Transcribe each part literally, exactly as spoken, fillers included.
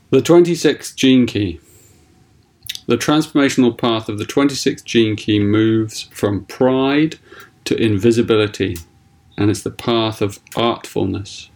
The twenty-sixth gene key. The transformational path of the twenty-sixth gene key moves from pride to invisibility, and it's the path of artfulness.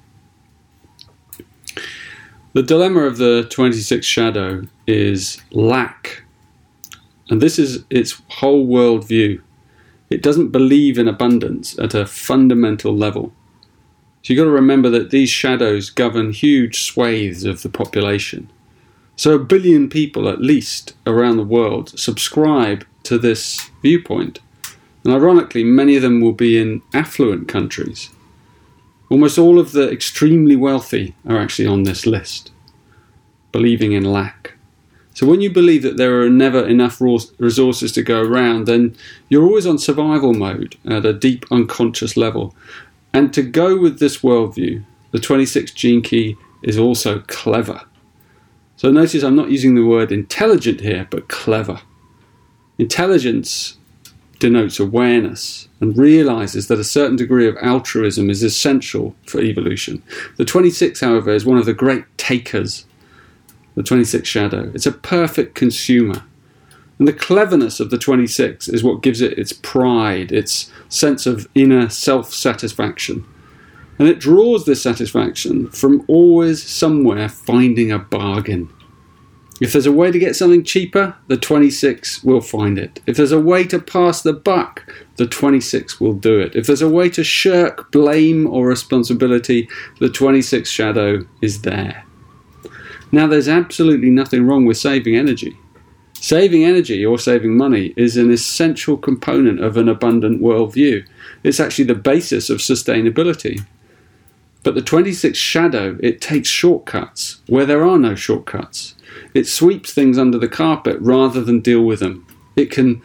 The dilemma of the twenty-sixth shadow is lack, and this is its whole worldview. It doesn't believe in abundance at a fundamental level. So you've got to remember that these shadows govern huge swathes of the population. So a billion people at least around the world subscribe to this viewpoint. And ironically, many of them will be in affluent countries. Almost all of the extremely wealthy are actually on this list, believing in lack. So when you believe that there are never enough resources to go around, then you're always on survival mode at a deep unconscious level. And to go with this worldview, the twenty-sixth gene key is also clever. So notice I'm not using the word intelligent here, but clever. Intelligence denotes awareness and realizes that a certain degree of altruism is essential for evolution. The twenty-six, however, is one of the great takers, the twenty-sixth shadow. It's a perfect consumer. And the cleverness of the twenty-six is what gives it its pride, its sense of inner self-satisfaction. And it draws this satisfaction from always somewhere finding a bargain. If there's a way to get something cheaper, the twenty-six will find it. If there's a way to pass the buck, the twenty-six will do it. If there's a way to shirk blame or responsibility, the twenty-six shadow is there. Now, there's absolutely nothing wrong with saving energy. Saving energy or saving money is an essential component of an abundant worldview. It's actually the basis of sustainability. But the twenty-sixth shadow, it takes shortcuts where there are no shortcuts. It sweeps things under the carpet rather than deal with them. It can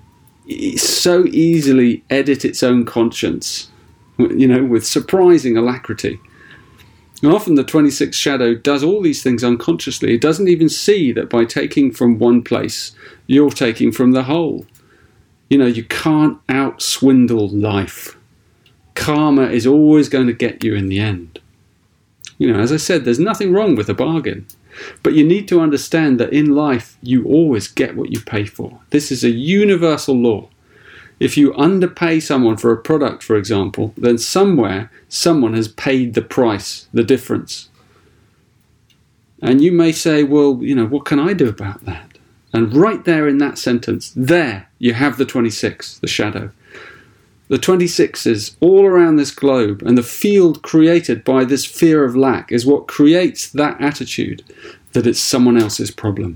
so easily edit its own conscience, you know, with surprising alacrity. And often the twenty-sixth shadow does all these things unconsciously. It doesn't even see that by taking from one place, you're taking from the whole. You know, you can't out-swindle life. Karma is always going to get you in the end. You know, as I said, there's nothing wrong with a bargain. But you need to understand that in life, you always get what you pay for. This is a universal law. If you underpay someone for a product, for example, then somewhere someone has paid the price, the difference. And you may say, well, you know, what can I do about that? And right there in that sentence, there you have the twenty-six, the shadow. The twenty-sixes all around this globe, and the field created by this fear of lack is what creates that attitude that it's someone else's problem.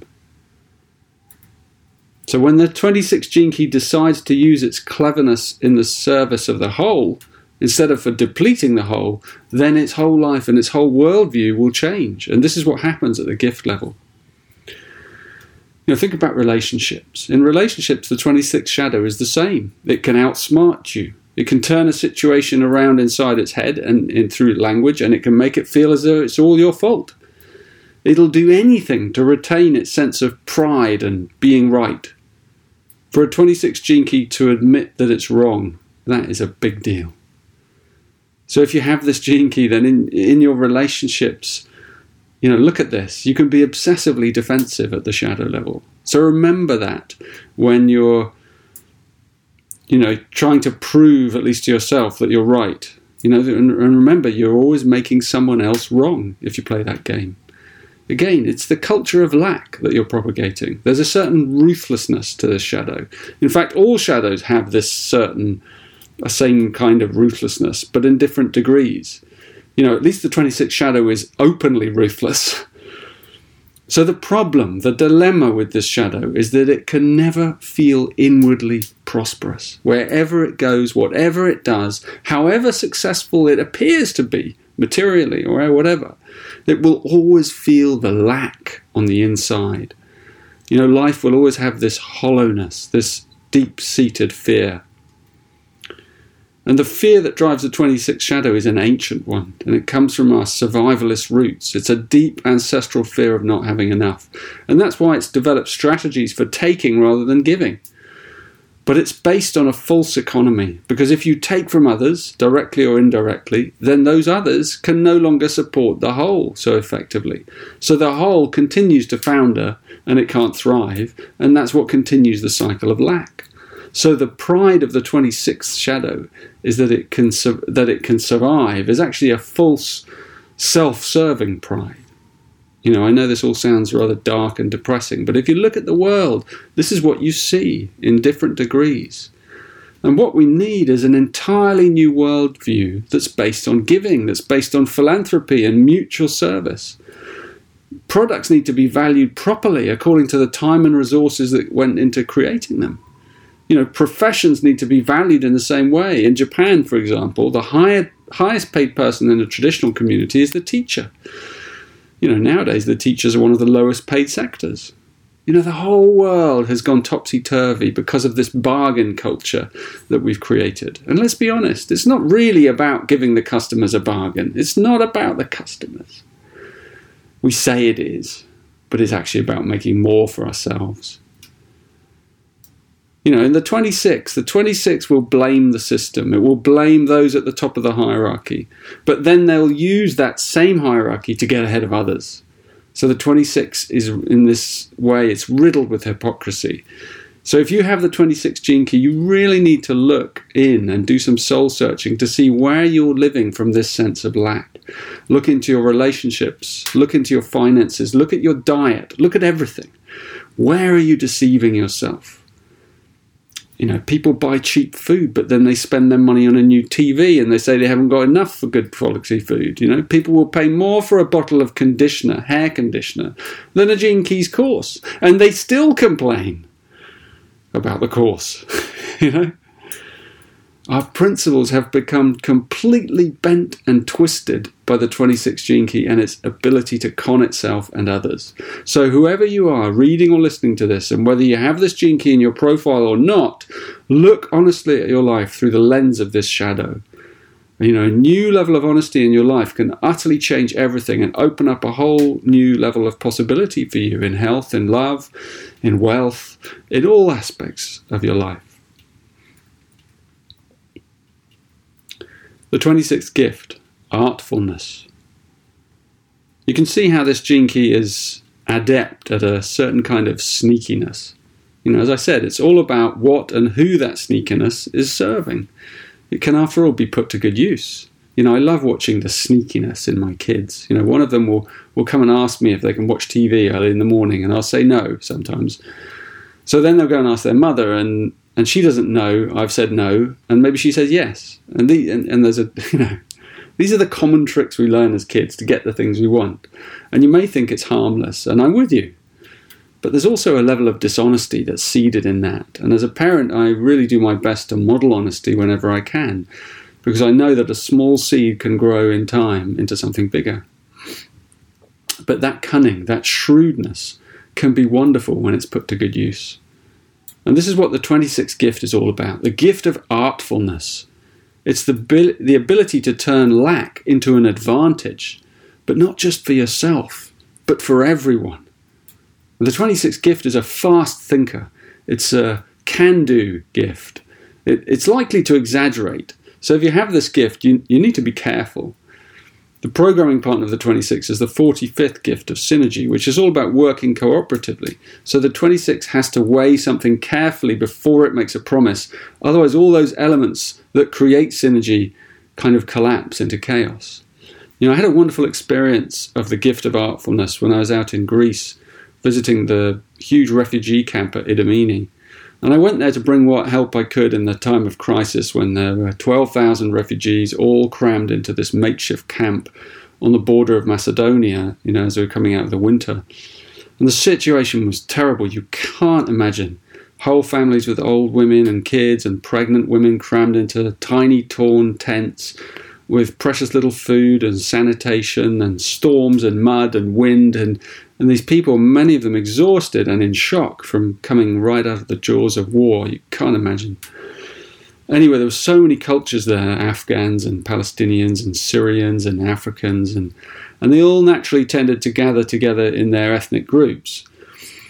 So when the twenty-sixth gene key decides to use its cleverness in the service of the whole, instead of for depleting the whole, then its whole life and its whole worldview will change. And this is what happens at the gift level. You know, think about relationships. In relationships, the twenty-sixth shadow is the same. It can outsmart you. It can turn a situation around inside its head and in through language, and it can make it feel as though it's all your fault. It'll do anything to retain its sense of pride and being right. For a twenty-six gene key to admit that it's wrong, that is a big deal. So if you have this gene key, then in, in your relationships, you know, look at this. You can be obsessively defensive at the shadow level. So remember that when you're, you know, trying to prove, at least to yourself, that you're right. You know, and, and remember, you're always making someone else wrong if you play that game. Again, it's the culture of lack that you're propagating. There's a certain ruthlessness to this shadow. In fact, all shadows have this certain, a same kind of ruthlessness, but in different degrees. You know, at least the twenty-sixth shadow is openly ruthless. So the problem, the dilemma with this shadow is that it can never feel inwardly prosperous. Wherever it goes, whatever it does, however successful it appears to be, materially or whatever, it will always feel the lack on the inside. You know, life will always have this hollowness, this deep-seated fear. And the fear that drives the twenty-sixth shadow is an ancient one, and it comes from our survivalist roots. It's a deep ancestral fear of not having enough. And that's why it's developed strategies for taking rather than giving. But it's based on a false economy, because if you take from others, directly or indirectly, then those others can no longer support the whole so effectively. So the whole continues to founder and it can't thrive, and that's what continues the cycle of lack. So the pride of the twenty-sixth shadow is that it can su- that it can survive is actually a false self-serving pride. You know, I know this all sounds rather dark and depressing, but if you look at the world, this is what you see in different degrees. And what we need is an entirely new worldview that's based on giving, that's based on philanthropy and mutual service. Products need to be valued properly according to the time and resources that went into creating them. You know, professions need to be valued in the same way. In Japan, for example, the higher, highest paid person in a traditional community is the teacher. You know, nowadays the teachers are one of the lowest paid sectors. You know, the whole world has gone topsy-turvy because of this bargain culture that we've created. And let's be honest, it's not really about giving the customers a bargain. It's not about the customers. We say it is, but it's actually about making more for ourselves. You know, in the twenty-six, the twenty-six will blame the system. It will blame those at the top of the hierarchy. But then they'll use that same hierarchy to get ahead of others. So the twenty-six is, in this way, it's riddled with hypocrisy. So if you have the twenty-six gene key, you really need to look in and do some soul searching to see where you're living from this sense of lack. Look into your relationships. Look into your finances. Look at your diet. Look at everything. Where are you deceiving yourself? You know, people buy cheap food, but then they spend their money on a new T V and they say they haven't got enough for good quality food. You know, people will pay more for a bottle of conditioner, hair conditioner, than a Gene Keys course. And they still complain about the course. You know, our principles have become completely bent and twisted by the twenty-six gene key and its ability to con itself and others. So whoever you are, reading or listening to this, and whether you have this gene key in your profile or not, look honestly at your life through the lens of this shadow. You know, a new level of honesty in your life can utterly change everything and open up a whole new level of possibility for you in health, in love, in wealth, in all aspects of your life. The twenty-sixth gift, artfulness. You can see how this gene key is adept at a certain kind of sneakiness. You know, as I said, it's all about what and who that sneakiness is serving. It can, after all, be put to good use. You know, I love watching the sneakiness in my kids. You know, one of them will, will come and ask me if they can watch T V early in the morning, and I'll say no sometimes. So then they'll go and ask their mother, and And she doesn't know I've said no, and maybe she says yes. And, the, and and there's a, you know, these are the common tricks we learn as kids to get the things we want. And you may think it's harmless, and I'm with you. But there's also a level of dishonesty that's seeded in that. And as a parent, I really do my best to model honesty whenever I can, because I know that a small seed can grow in time into something bigger. But that cunning, that shrewdness, can be wonderful when it's put to good use. And this is what the twenty-sixth gift is all about, the gift of artfulness. It's the, the ability to turn lack into an advantage, but not just for yourself, but for everyone. The twenty-sixth gift is a fast thinker. It's a can-do gift. It, it's likely to exaggerate. So if you have this gift, you, you need to be careful. The programming partner of the twenty-six is the forty-fifth gift of synergy, which is all about working cooperatively. So the twenty-six has to weigh something carefully before it makes a promise. Otherwise, all those elements that create synergy kind of collapse into chaos. You know, I had a wonderful experience of the gift of artfulness when I was out in Greece, visiting the huge refugee camp at Idomeni. And I went there to bring what help I could in the time of crisis when there were twelve thousand refugees all crammed into this makeshift camp on the border of Macedonia, you know, as they were coming out of the winter. And the situation was terrible. You can't imagine. Whole families with old women and kids and pregnant women crammed into tiny torn tents with precious little food and sanitation and storms and mud and wind and And these people, many of them exhausted and in shock from coming right out of the jaws of war. You can't imagine. Anyway, there were so many cultures there, Afghans and Palestinians and Syrians and Africans, and, and they all naturally tended to gather together in their ethnic groups.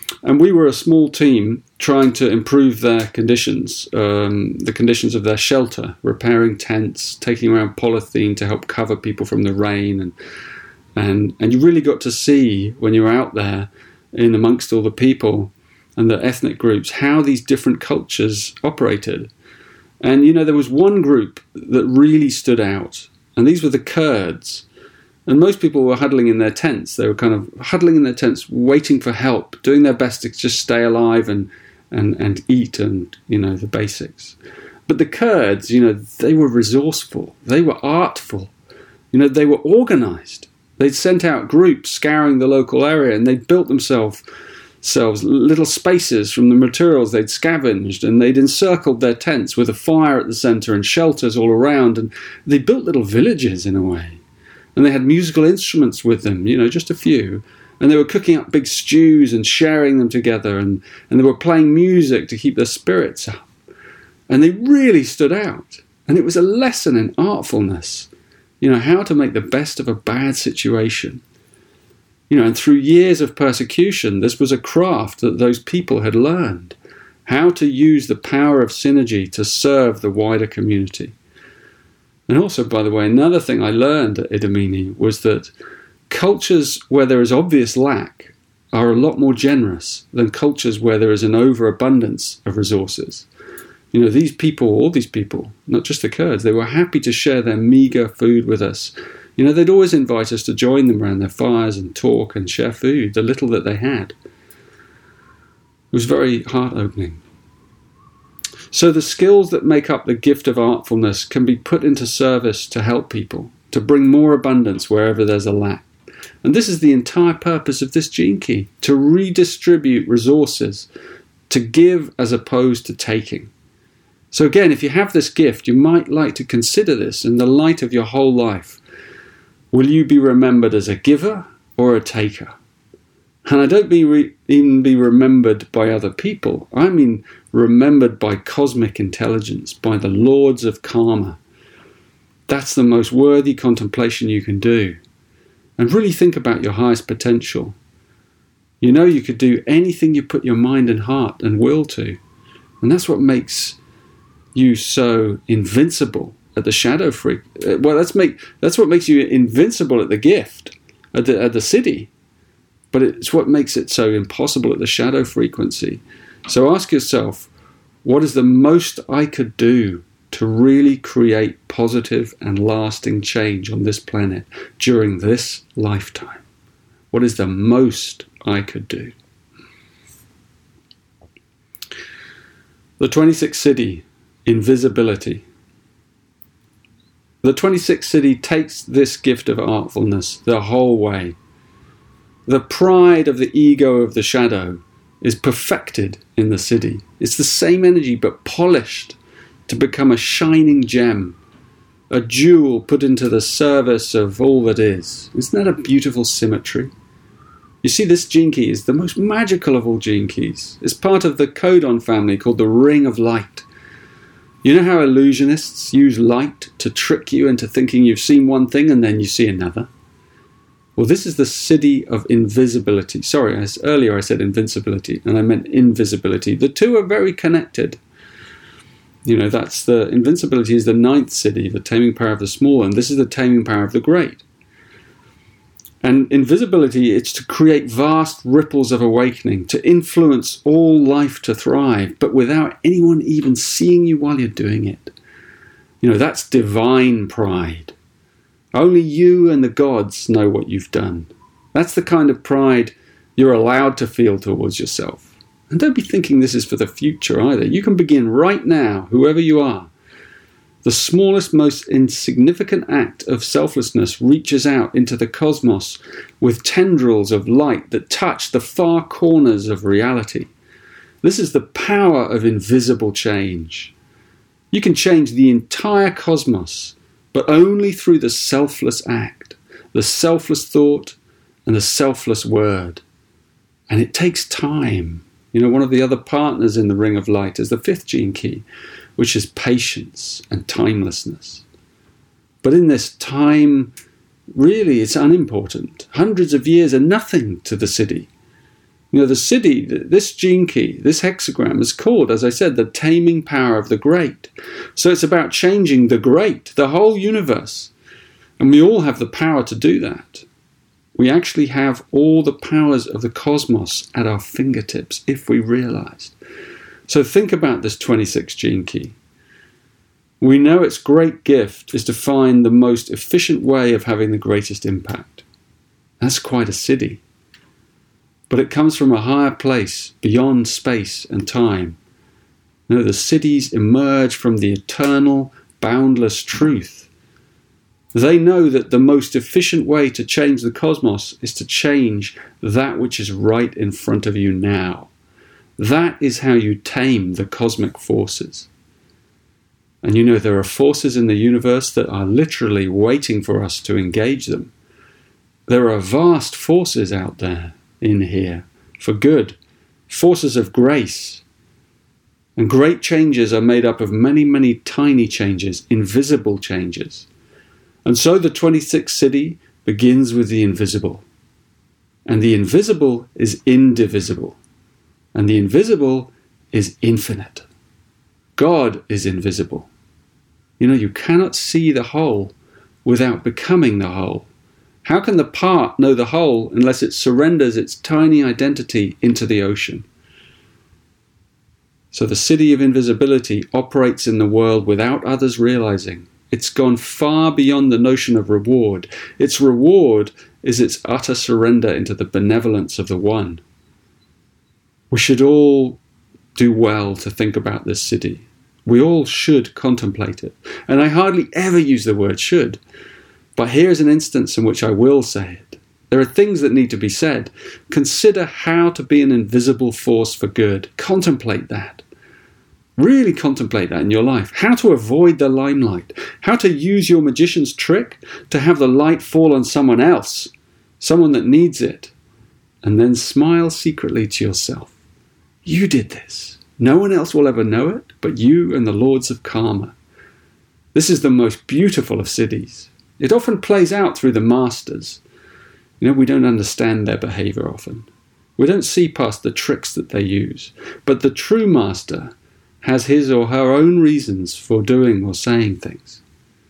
And we were a small team trying to improve their conditions, um, the conditions of their shelter, repairing tents, taking around polythene to help cover people from the rain. And and and you really got to see, when you were out there in amongst all the people and the ethnic groups, how these different cultures operated. And, you know, there was one group that really stood out, and these were the Kurds. And most people were huddling in their tents. They were kind of huddling in their tents, waiting for help, doing their best to just stay alive and, and, and eat and, you know, the basics. But the Kurds, you know, they were resourceful. They were artful. You know, they were organized. They'd sent out groups scouring the local area, and they'd built themselves selves little spaces from the materials they'd scavenged, and they'd encircled their tents with a fire at the center and shelters all around, and they built little villages in a way. And they had musical instruments with them, you know, just a few. And they were cooking up big stews and sharing them together. And, and they were playing music to keep their spirits up. And they really stood out. And it was a lesson in artfulness, you know, how to make the best of a bad situation. You know, and through years of persecution, this was a craft that those people had learned. How to use the power of synergy to serve the wider community. And also, by the way, another thing I learned at Idomeni was that cultures where there is obvious lack are a lot more generous than cultures where there is an overabundance of resources. You know, these people, all these people, not just the Kurds, they were happy to share their meager food with us. You know, they'd always invite us to join them around their fires and talk and share food, the little that they had. It was very heart-opening. So the skills that make up the gift of artfulness can be put into service to help people, to bring more abundance wherever there's a lack. And this is the entire purpose of this gene key, to redistribute resources, to give as opposed to taking. So again, if you have this gift, you might like to consider this in the light of your whole life. Will you be remembered as a giver or a taker? And I don't mean re- even be remembered by other people. I mean remembered by cosmic intelligence, by the lords of karma. That's the most worthy contemplation you can do. And really think about your highest potential. You know you could do anything you put your mind and heart and will to. And that's what makes you so invincible at the shadow freak. Well, that's make that's what makes you invincible at the gift, at the at the city. But it's what makes it so impossible at the shadow frequency. So ask yourself, what is the most I could do to really create positive and lasting change on this planet during this lifetime? What is the most I could do? The twenty-sixth Siddhi, invisibility. The twenty-sixth Siddhi takes this gift of artfulness the whole way. The pride of the ego of the shadow is perfected in the Siddhi. It's the same energy but polished to become a shining gem, a jewel put into the service of all that is. Isn't that a beautiful symmetry? You see, this gene key is the most magical of all gene keys. It's part of the codon family called the Ring of Light. You know how illusionists use light to trick you into thinking you've seen one thing and then you see another? Well, this is the Siddhi of invisibility. Sorry, as earlier I said invincibility, and I meant invisibility. The two are very connected. You know, that's the invincibility is the ninth Siddhi, the taming power of the small, and this is the taming power of the great. And invisibility, it's to create vast ripples of awakening, to influence all life to thrive, but without anyone even seeing you while you're doing it. You know, that's divine pride. Only you and the gods know what you've done. That's the kind of pride you're allowed to feel towards yourself. And don't be thinking this is for the future either. You can begin right now, whoever you are. The smallest, most insignificant act of selflessness reaches out into the cosmos with tendrils of light that touch the far corners of reality. This is the power of invisible change. You can change the entire cosmos, but only through the selfless act, the selfless thought, and the selfless word. And it takes time. You know, one of the other partners in the Ring of Light is the fifth gene key, which is patience and timelessness. But in this time, really, it's unimportant. Hundreds of years are nothing to the Siddhi. You know, the siddhi, this gene key, this hexagram is called, as I said, the taming power of the great. So it's about changing the great, the whole universe. And we all have the power to do that. We actually have all the powers of the cosmos at our fingertips if we realized. So think about this twenty-six gene key. We know its great gift is to find the most efficient way of having the greatest impact. That's quite a siddhi. But it comes from a higher place, beyond space and time. You know, the siddhis emerge from the eternal, boundless truth. They know that the most efficient way to change the cosmos is to change that which is right in front of you now. That is how you tame the cosmic forces. And you know, there are forces in the universe that are literally waiting for us to engage them. There are vast forces out there in here for good, forces of grace. And great changes are made up of many, many tiny changes, invisible changes. And so the twenty-sixth siddhi begins with the invisible. And the invisible is indivisible. And the invisible is infinite. God is invisible. You know, you cannot see the whole without becoming the whole. How can the part know the whole unless it surrenders its tiny identity into the ocean? So the siddhi of invisibility operates in the world without others realizing. It's gone far beyond the notion of reward. Its reward is its utter surrender into the benevolence of the One. We should all do well to think about this siddhi. We all should contemplate it. And I hardly ever use the word should. But here's an instance in which I will say it. There are things that need to be said. Consider how to be an invisible force for good. Contemplate that. Really contemplate that in your life. How to avoid the limelight. How to use your magician's trick to have the light fall on someone else, someone that needs it. And then smile secretly to yourself. You did this. No one else will ever know it, but you and the lords of karma. This is the most beautiful of siddhis. It often plays out through the masters. You know, we don't understand their behavior often. We don't see past the tricks that they use. But the true master has his or her own reasons for doing or saying things.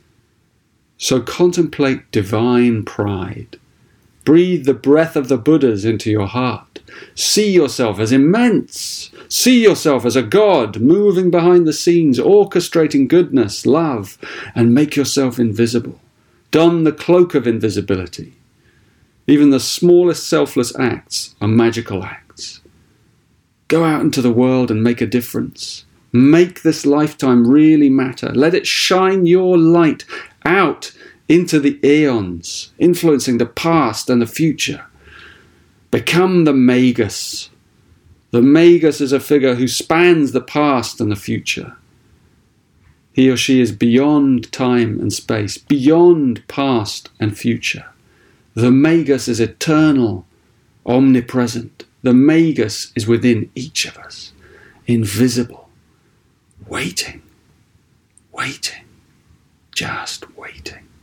So contemplate divine pride. Breathe the breath of the Buddhas into your heart. See yourself as immense. See yourself as a God moving behind the scenes, orchestrating goodness, love, and make yourself invisible. Don the cloak of invisibility. Even the smallest selfless acts are magical acts. Go out into the world and make a difference. Make this lifetime really matter. Let it shine your light out into the eons, influencing the past and the future. Become the Magus. The Magus is a figure who spans the past and the future. He or she is beyond time and space, beyond past and future. The Magus is eternal, omnipresent. The Magus is within each of us, invisible, waiting, waiting, just waiting.